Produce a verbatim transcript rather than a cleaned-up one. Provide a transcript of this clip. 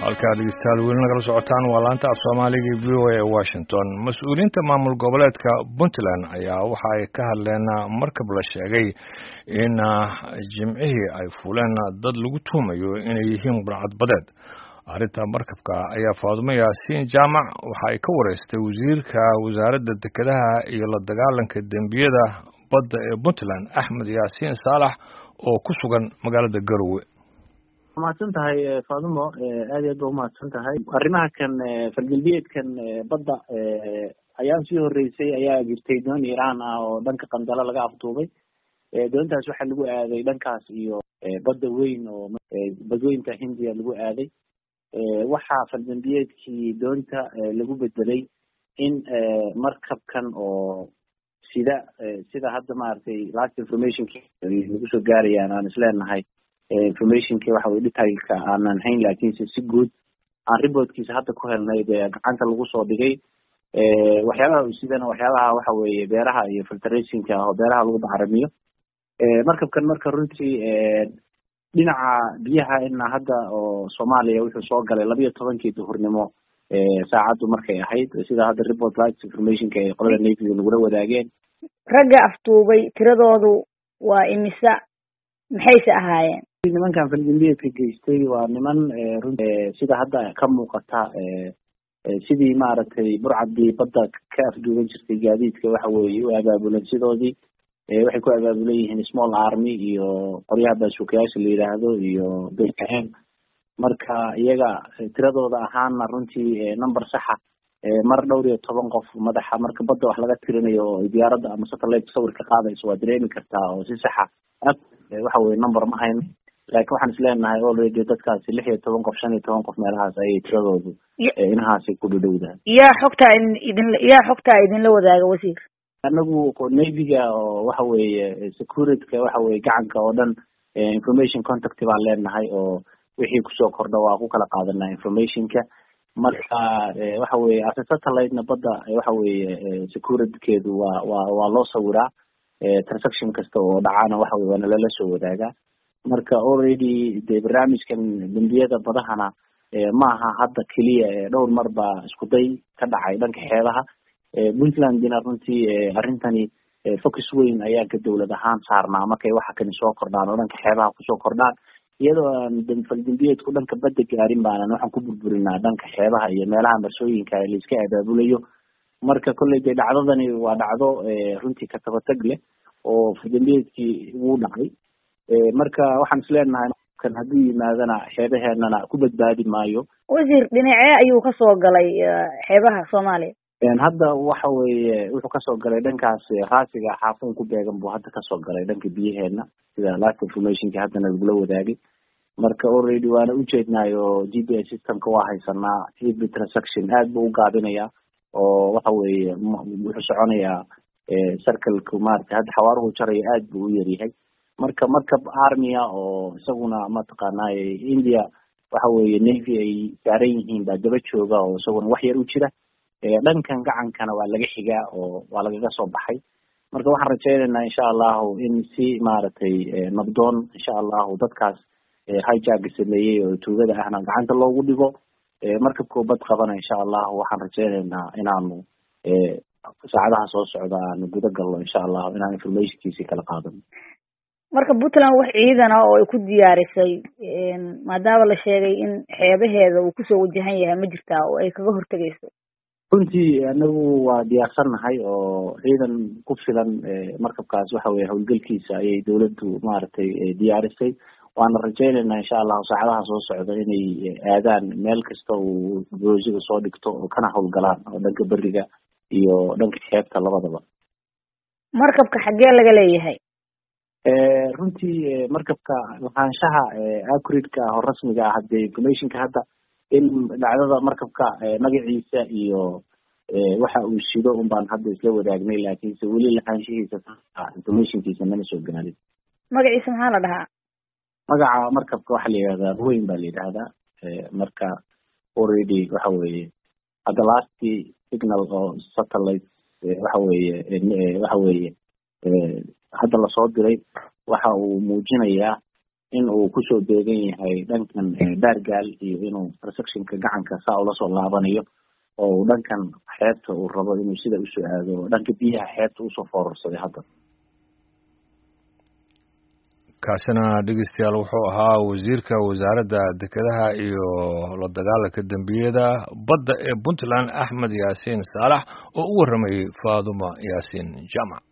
halkaad dhegeystayaal weli nagala socotaan waa laanta af soomaaliga v o a ee washington. mas-uuliyiinta maamul goboleedka puntland ayaa waxa ay ka hadleen markab la sheegay in jimcihii ay fuleen dad lagu tuumayo inay yihiin burcadbadeed. arrinta markabka ayaa Faadumo Yaasiin Jaamac waxa ay ka wareystay wasiirka wasaaradda dekedaha iyo la dagaalanka dembiyada badda ee Puntland Axmed Yaasiin Saalax oo ku sugan magaalada Garowe. mahadsan tahay Faadumo, aad iyo aad u mahadsan tahay. arrimaha kan falgalbeedkan badda ayaa sii horeysay ayaa jirtay doon Iiraan ah oo dhanka qandala laga afduubay. doontaas waxaa lagu aaday dhankaas iyo badda weyn oo badweynta Hindiya lagu aaday. waxaa falgalbeedkii doonta lagu bedelay in markabkan oo sida sida hadda maartay last information lagu soo gaarayaan aan isleenahay informationki waxa way detailka aanan hayn laakiin si guud aan reportkiisa hadda ku helnay ee gacanta lagu soo dhigay ee waxyaabaha sidana waxyaabaha waxa weeye beeraha iyo filtrationka oo beeraha lagu bacrimiyo. ee markabkan marka runtii ee dhinaca biyaha in hadda oo Soomaaliya wuxuu soo galay laba iyo tobankii duhurnimo ee saacadu markay ahayd sida hadda report last informationka ee qolada Navy lagu wadaageen. ragga aftuubay tiradoodu waa imisa maxayse ahaayeen? nimankan falgalbeedka geystay waa niman runtii sida hadda ka muuqata sidii maaragtay burcadii badda ka afduuban jirtay gaadiidka waxa weeye u abaabulan sidoodii waxay ku abaabulan yihiin small army iyo qoryaha baasuukayaasha la yiraahdo iyo beekaen. marka iyaga tiradooda ahaana runtii number saxa mar dhowr iyo toban qof madaxa marka badda wax laga tirinayo oo diyaaradda ama satellite sawirka qaadayso waa dareemi kartaa oo si saxa waxa weeye number ma hayn laakiin waxaan isleenahay already dadkaasi lix iyo toban qof shan iyo toban qof meelahaas ayay tiradoodu inahaasi ku dhadhowdaan. yaa xogta idin yaa xogta idin la wadaaga wasiir? anagu Navy-ga oo waxa weeye security-ka waxa weeye gacanka oo dhan information contact baan leenahay oo wixii kusoo kordha waa ku kala qaadanaa informationka. marka waxa weeye as satellite-na badda waxa weeye security-keedu waa waa waa loo sawiraa transaction kasta oo dhacana waxa weeye waa lala soo wadaagaa. marka already de barnaamijkan dambiyada badahana maaha hadda kaliya dhowr mar baa isku day ka dhacay dhanka xeebaha. Puntlandina runtii arrintani focus weyn ayaa ka dawlad ahaan saarnaa markay waxa kan soo kordhaan oo dhanka xeebaha kusoo kordhaan iyadoo aan falgalbeedku dhanka badda gaarin baanan waxaan ku burburinaa dhanka xeebaha iyo meelaha marsooyinka la iska abaabulayo. marka kolley de dhacdadani waa dhacdo runtii ka tabatag leh oo falgalbeedkii wuu dhacay. marka waxaan isleenahay kan hadduu yimaadana xeebaheenana ku badbaadi maayo. wasiir dhinacee ayuu ka soo galay xeebaha Soomaaliya? hadda waxa weeye wuxuu ka soo galay dhankaas raasiga xaafun ku beegan buu hadda ka soo galay dhanka biyaheena sida last informationka haddana lagu wadaagay. marka already waana u jeednaayo G P S systemka waa haysanaa every transaction aad buu u gaabinayaa oo waxa weeye wuxuu soconayaa circle-ku maartay hadda xawaaruhu jaraya aad buu u yaryahay. marka markab army oo isaguna mataqaanaa India waxa weeye Navy ay saaran yihiin baa daba jooga oo isaguna wax yar u jira dhankan gacankana waa laga xigaa oo waa lagaga soo baxay. marka waxaan rajaynaynaa insha Allah in si maaragtay nabdoon insha Allah dadkaas hijack sameeyay oo tuugada ahna gacanta loogu dhigo markabku bad qabana insha Allah waxaan rajaynaynaa inaanu saacadaha soo socda aan guda galno insha Allah inaan informationkiisa kala qaadano. marka Puntland wax ciidan ah oo ay ku diyaarisay maadaama la sheegay in xeebaheeda uu kusoo wajahan yahay ma jirtaa oo ay kaga hortagayso? runtii anagu waa diyaarsanahay oo ciidan ku filan markabkaas waxa weeye howlgalkiisa ayay dawladdu maaragtay diyaarisay. waana rajaynaynaa insha Allah saacadaha soo socda inay aadaan meel kasta uu boosiga soo dhigto oo kana howlgalaan oo dhanka bariga iyo dhanka xeebta labadaba. markabka xagee laga leeyahay? runtii markabka lahaanshaha accurate-ka oo rasmiga ah hadda informationka hadda in dhacdada markabka magaciisa iyo waxa uu shido un baan hadda isla wadaagnay laakiinse weli lahaanshihiisa informationkiisa mana soo gaarin. magaciisa maxaa la dhahaa? magaca markabka waxa la yidhahdaa weyn baa la yidhahdaa. marka already waxa weeye hadda last signal oo satellite waxa weeye waxa weeye hadda lasoo diray waxa uu muujinayaa in uu kusoo deegan yahay dhankan baargaal iyo inuu intersectionka gacanka saa ula soo laabanayo oo uu dhankan xeebta uu rabo inuu sida usoo aado dhanka biyaha xeebta usoo foorarsaday hadda. kaasina dhegeystayaal wuxuu ahaa wasiirka wasaaradda dekedaha iyo la dagaalanka dembiyada badda ee Puntland Axmed Yaasiin Saalax oo u waramayay Faadumo Yaasiin Jaamac.